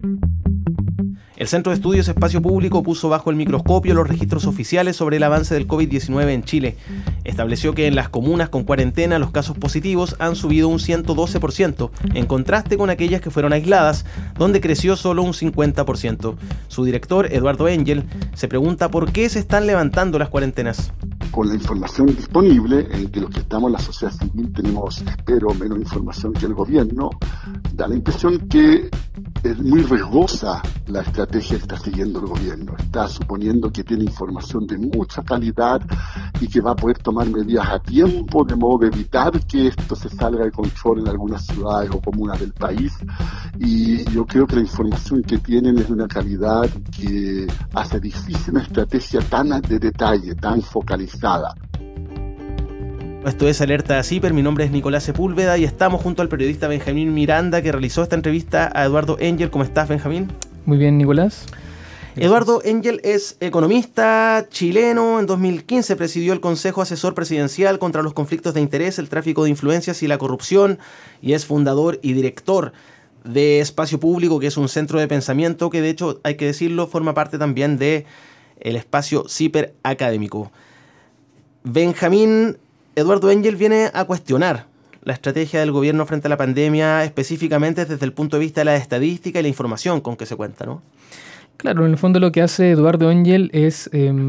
El Centro de Estudios Espacio Público puso bajo el microscopio los registros oficiales sobre el avance del COVID-19 en Chile. Estableció que en las comunas con cuarentena los casos positivos han subido un 112%, en contraste con aquellas que fueron aisladas, donde creció solo un 50%. Su director, Eduardo Engel, se pregunta por qué se están levantando las cuarentenas. Con la información disponible, entre los que estamos en la sociedad civil tenemos, espero, menos información que el gobierno, da la impresión que es muy riesgosa la estrategia que está siguiendo el gobierno. Está suponiendo que tiene información de mucha calidad y que va a poder tomar medidas a tiempo de modo de evitar que esto se salga de control en algunas ciudades o comunas del país. Y yo creo que la información que tienen es de una calidad que hace difícil una estrategia tan de detalle, tan focalizada. Esto es Alerta CIPER, mi nombre es Nicolás Sepúlveda y estamos junto al periodista Benjamín Miranda, que realizó esta entrevista a Eduardo Engel. ¿Cómo estás, Benjamín? Muy bien, Nicolás. Eduardo Engel es economista chileno. En 2015 presidió el Consejo Asesor Presidencial contra los Conflictos de Interés, el Tráfico de Influencias y la Corrupción, y es fundador y director de Espacio Público, que es un centro de pensamiento que, de hecho, hay que decirlo, forma parte también de el espacio CIPER académico. Benjamín, Eduardo Engel viene a cuestionar la estrategia del gobierno frente a la pandemia, específicamente desde el punto de vista de la estadística y la información con que se cuenta, ¿no? Claro, en el fondo lo que hace Eduardo Engel es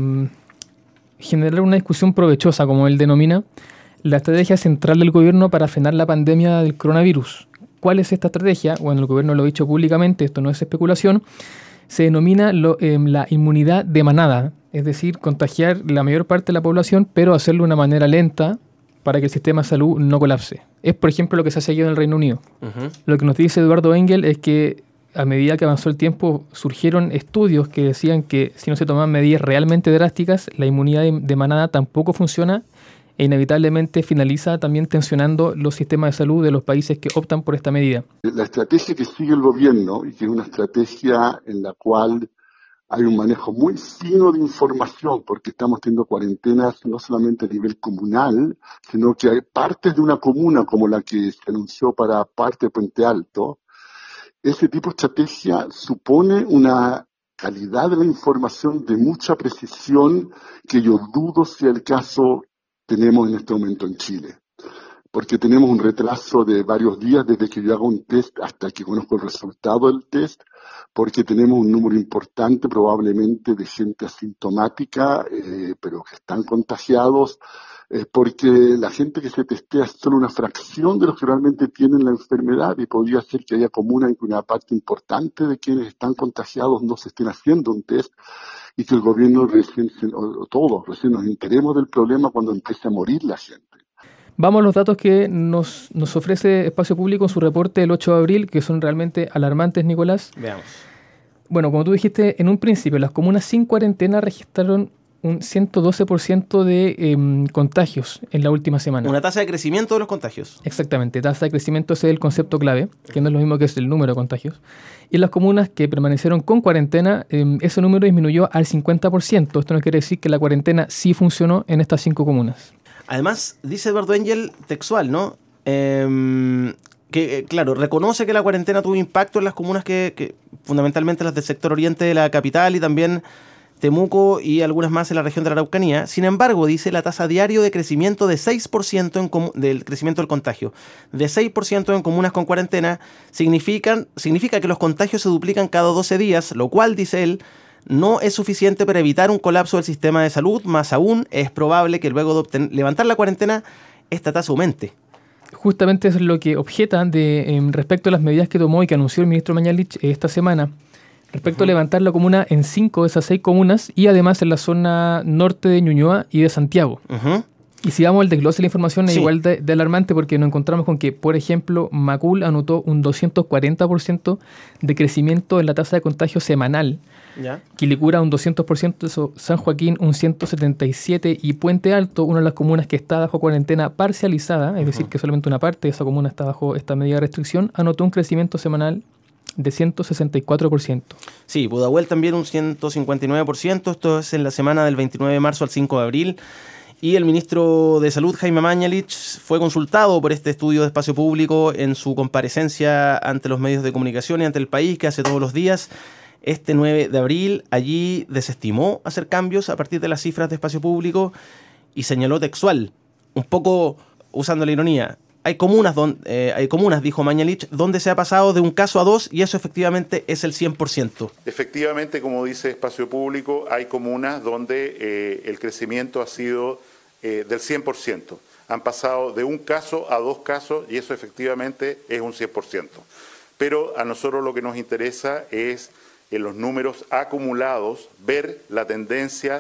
generar una discusión provechosa, como él denomina, la estrategia central del gobierno para frenar la pandemia del coronavirus. ¿Cuál es esta estrategia? Bueno, el gobierno lo ha dicho públicamente, esto no es especulación, se denomina la inmunidad de manada, es decir, contagiar la mayor parte de la población, pero hacerlo de una manera lenta para que el sistema de salud no colapse. Es, por ejemplo, lo que se ha seguido en el Reino Unido. Uh-huh. Lo que nos dice Eduardo Engel es que a medida que avanzó el tiempo surgieron estudios que decían que si no se toman medidas realmente drásticas, la inmunidad de manada tampoco funciona e inevitablemente finaliza también tensionando los sistemas de salud de los países que optan por esta medida. La estrategia que sigue el gobierno, y que es una estrategia en la cual hay un manejo muy fino de información, porque estamos teniendo cuarentenas no solamente a nivel comunal, sino que hay partes de una comuna como la que se anunció para parte de Puente Alto. Ese tipo de estrategia supone una calidad de la información de mucha precisión que yo dudo sea el caso tenemos en este momento en Chile. Porque tenemos un retraso de varios días desde que yo hago un test hasta que conozco el resultado del test, porque tenemos un número importante probablemente de gente asintomática, pero que están contagiados, porque la gente que se testea es solo una fracción de los que realmente tienen la enfermedad y podría ser que haya comunas en que una parte importante de quienes están contagiados no se estén haciendo un test y que el gobierno recién nos enteremos del problema cuando empiece a morir la gente. Vamos a los datos que nos ofrece Espacio Público en su reporte del 8 de abril, que son realmente alarmantes, Nicolás. Veamos. Bueno, como tú dijiste en un principio, las comunas sin cuarentena registraron un 112% de contagios en la última semana. Una tasa de crecimiento de los contagios. Exactamente, tasa de crecimiento ese es el concepto clave, que no es lo mismo que es el número de contagios. Y en las comunas que permanecieron con cuarentena, ese número disminuyó al 50%. Esto no quiere decir que la cuarentena sí funcionó en estas 5 comunas. Además, dice Eduardo Engel textual, ¿no? Claro, reconoce que la cuarentena tuvo impacto en las comunas que fundamentalmente las del sector oriente de la capital y también Temuco y algunas más en la región de la Araucanía. Sin embargo, dice la tasa diario de crecimiento de 6% del crecimiento del contagio, de 6% en comunas con cuarentena, significa que los contagios se duplican cada 12 días, lo cual, dice él, no es suficiente para evitar un colapso del sistema de salud, más aún es probable que luego de levantar la cuarentena, esta tasa aumente. Justamente eso es lo que objetan respecto a las medidas que tomó y que anunció el ministro Mañalich esta semana, respecto a levantar la comuna en 5 de esas 6 comunas y además en la zona norte de Ñuñoa y de Santiago. Y si vamos al desglose de la información es igual de alarmante porque nos encontramos con que, por ejemplo, Macul anotó un 240% de crecimiento en la tasa de contagio semanal. ¿Ya? Quilicura un 200%, San Joaquín un 177% y Puente Alto, una de las comunas que está bajo cuarentena parcializada, es decir, que solamente una parte de esa comuna está bajo esta medida de restricción, anotó un crecimiento semanal de 164%. Sí, Pudahuel también un 159%, esto es en la semana del 29 de marzo al 5 de abril. Y el ministro de Salud, Jaime Mañalich, fue consultado por este estudio de espacio público en su comparecencia ante los medios de comunicación y ante el país que hace todos los días. Este 9 de abril, allí desestimó hacer cambios a partir de las cifras de espacio público y señaló textual, un poco usando la ironía, hay comunas, dijo Mañalich, donde se ha pasado de un caso a dos y eso efectivamente es el 100%. Efectivamente, como dice Espacio Público, hay comunas donde el crecimiento ha sido del 100%. Han pasado de un caso a dos casos y eso efectivamente es un 100%. Pero a nosotros lo que nos interesa es en los números acumulados ver la tendencia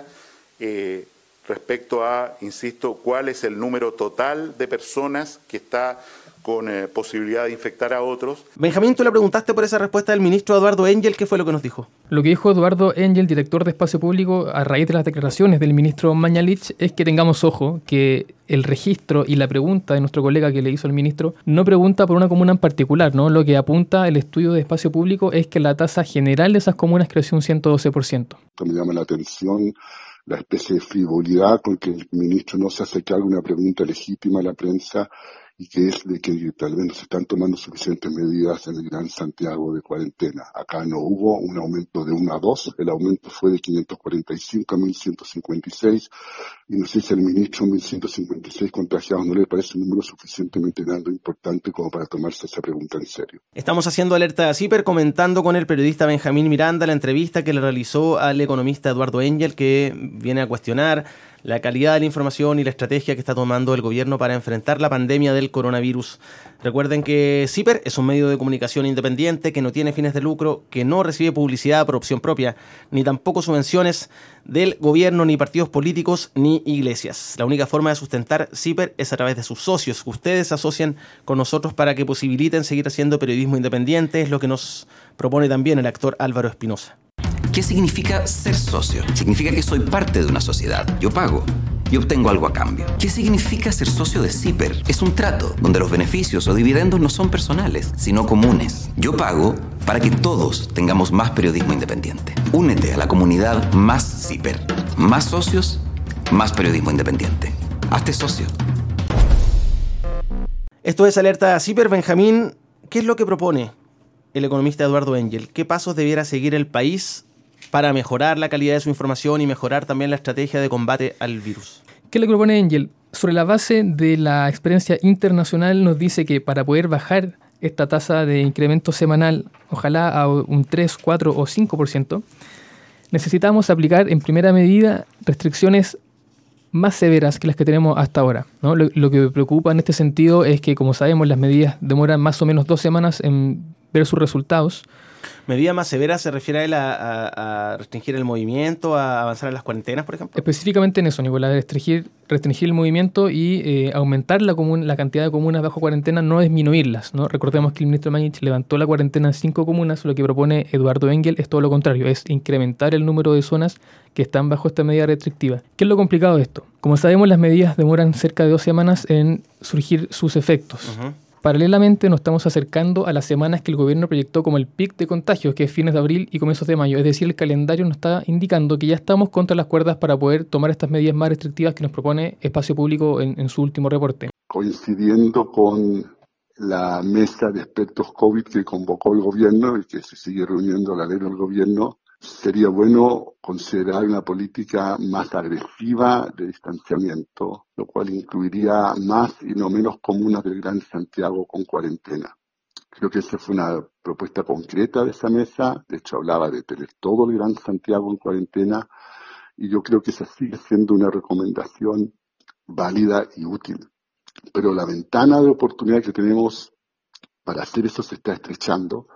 respecto a, insisto, cuál es el número total de personas que está con posibilidad de infectar a otros. Benjamín, tú le preguntaste por esa respuesta del ministro Eduardo Engel, ¿qué fue lo que nos dijo? Lo que dijo Eduardo Engel, director de Espacio Público, a raíz de las declaraciones del ministro Mañalich, es que tengamos ojo, que el registro y la pregunta de nuestro colega que le hizo al ministro no pregunta por una comuna en particular, ¿no? Lo que apunta el estudio de Espacio Público es que la tasa general de esas comunas creció un 112%. Me llama la atención la especie de frivolidad con que el ministro no se hace cargo de una pregunta legítima a la prensa y que es de que tal vez no se están tomando suficientes medidas en el Gran Santiago de cuarentena. Acá no hubo un aumento de 1 a 2, el aumento fue de 545 a 1.156 y no sé si al ministro 1.156 contagiados no le parece un número suficientemente grande e importante como para tomarse esa pregunta en serio. Estamos haciendo Alerta CIPER comentando con el periodista Benjamín Miranda la entrevista que le realizó al economista Eduardo Engel, que viene a cuestionar la calidad de la información y la estrategia que está tomando el gobierno para enfrentar la pandemia del coronavirus. Recuerden que CIPER es un medio de comunicación independiente que no tiene fines de lucro, que no recibe publicidad por opción propia, ni tampoco subvenciones del gobierno, ni partidos políticos, ni iglesias. La única forma de sustentar CIPER es a través de sus socios. Ustedes se asocian con nosotros para que posibiliten seguir haciendo periodismo independiente, es lo que nos propone también el actor Álvaro Espinosa. ¿Qué significa ser socio? Significa que soy parte de una sociedad. Yo pago y obtengo algo a cambio. ¿Qué significa ser socio de CIPER? Es un trato donde los beneficios o dividendos no son personales, sino comunes. Yo pago para que todos tengamos más periodismo independiente. Únete a la comunidad Más CIPER. Más socios, más periodismo independiente. Hazte socio. Esto es Alerta CIPER. Benjamín, ¿qué es lo que propone el economista Eduardo Engel? ¿Qué pasos debiera seguir el país para mejorar la calidad de su información y mejorar también la estrategia de combate al virus? ¿Qué es lo que propone Engel? Sobre la base de la experiencia internacional nos dice que para poder bajar esta tasa de incremento semanal, ojalá a un 3, 4 o 5%, necesitamos aplicar en primera medida restricciones más severas que las que tenemos hasta ahora, ¿no? Lo que me preocupa en este sentido es que, como sabemos, las medidas demoran más o menos 2 semanas en ver sus resultados. ¿Medida más severa se refiere a él a restringir el movimiento, a avanzar en las cuarentenas, por ejemplo? Específicamente en eso, Nicolás, restringir el movimiento y aumentar la cantidad de comunas bajo cuarentena, no disminuirlas, ¿no? Recordemos que el ministro Mañalich levantó la cuarentena en 5 comunas, lo que propone Eduardo Engel es todo lo contrario, es incrementar el número de zonas que están bajo esta medida restrictiva. ¿Qué es lo complicado de esto? Como sabemos, las medidas demoran cerca de 2 semanas en surgir sus efectos. Uh-huh. Paralelamente nos estamos acercando a las semanas que el gobierno proyectó como el pic de contagios, que es fines de abril y comienzos de mayo. Es decir, el calendario nos está indicando que ya estamos contra las cuerdas para poder tomar estas medidas más restrictivas que nos propone Espacio Público en su último reporte. Coincidiendo con la mesa de expertos COVID que convocó el gobierno y que se sigue reuniendo a la ley del gobierno, sería bueno considerar una política más agresiva de distanciamiento, lo cual incluiría más y no menos comunas del Gran Santiago con cuarentena. Creo que esa fue una propuesta concreta de esa mesa, de hecho hablaba de tener todo el Gran Santiago en cuarentena y yo creo que esa sigue siendo una recomendación válida y útil. Pero la ventana de oportunidad que tenemos para hacer eso se está estrechando,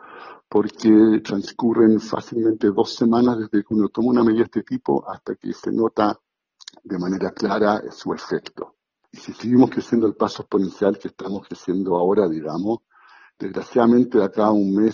porque transcurren fácilmente 2 semanas desde que uno toma una medida de este tipo hasta que se nota de manera clara su efecto. Y si seguimos creciendo el paso exponencial que estamos creciendo ahora, digamos, desgraciadamente de acá a un mes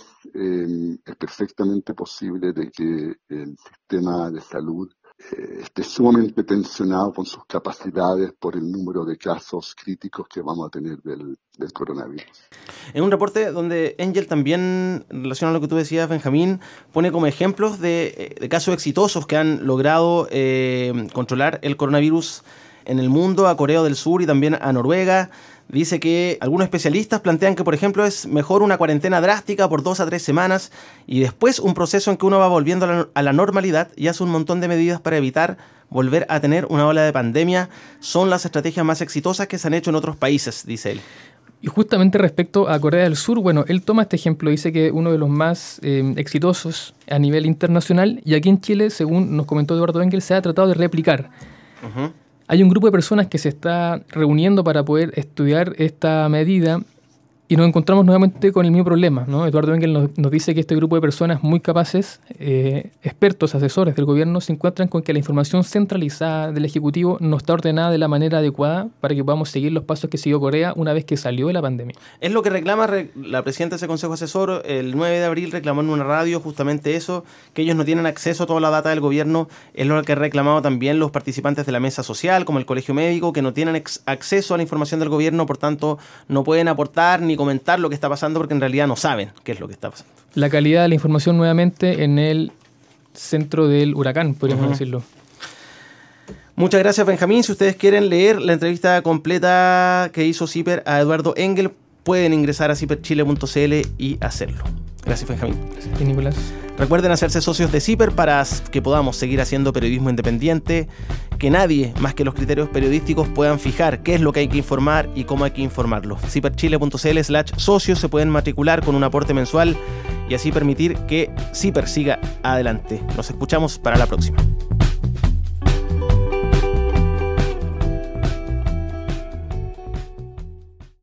es perfectamente posible de que el sistema de salud esté sumamente tensionado con sus capacidades por el número de casos críticos que vamos a tener del coronavirus. En un reporte donde Engel también, en relación a lo que tú decías, Benjamín, pone como ejemplos de casos exitosos que han logrado controlar el coronavirus en el mundo, a Corea del Sur y también a Noruega. Dice que algunos especialistas plantean que, por ejemplo, es mejor una cuarentena drástica por 2 a 3 semanas y después un proceso en que uno va volviendo a la normalidad y hace un montón de medidas para evitar volver a tener una ola de pandemia. Son las estrategias más exitosas que se han hecho en otros países, dice él. Y justamente respecto a Corea del Sur, bueno, él toma este ejemplo, dice que uno de los más exitosos a nivel internacional, y aquí en Chile, según nos comentó Eduardo Engel, se ha tratado de replicar. Uh-huh. Hay un grupo de personas que se está reuniendo para poder estudiar esta medida y nos encontramos nuevamente con el mismo problema, ¿no? Eduardo Engel nos dice que este grupo de personas muy capaces, expertos, asesores del gobierno, se encuentran con que la información centralizada del Ejecutivo no está ordenada de la manera adecuada para que podamos seguir los pasos que siguió Corea una vez que salió de la pandemia. Es lo que reclama la presidenta de ese Consejo Asesor. El 9 de abril reclamó en una radio justamente eso, que ellos no tienen acceso a toda la data del gobierno. Es lo que han reclamado también los participantes de la mesa social, como el Colegio Médico, que no tienen acceso a la información del gobierno, por tanto no pueden aportar ni comentar lo que está pasando porque en realidad no saben qué es lo que está pasando. La calidad de la información nuevamente en el centro del huracán, podríamos decirlo. Muchas gracias, Benjamín. Si ustedes quieren leer la entrevista completa que hizo CIPER a Eduardo Engel, pueden ingresar a ciperchile.cl y hacerlo. Gracias, Benjamín. Gracias, Nicolás. Recuerden hacerse socios de CIPER para que podamos seguir haciendo periodismo independiente, que nadie más que los criterios periodísticos puedan fijar qué es lo que hay que informar y cómo hay que informarlo. ciperchile.cl/socios se pueden matricular con un aporte mensual y así permitir que CIPER siga adelante. Nos escuchamos para la próxima.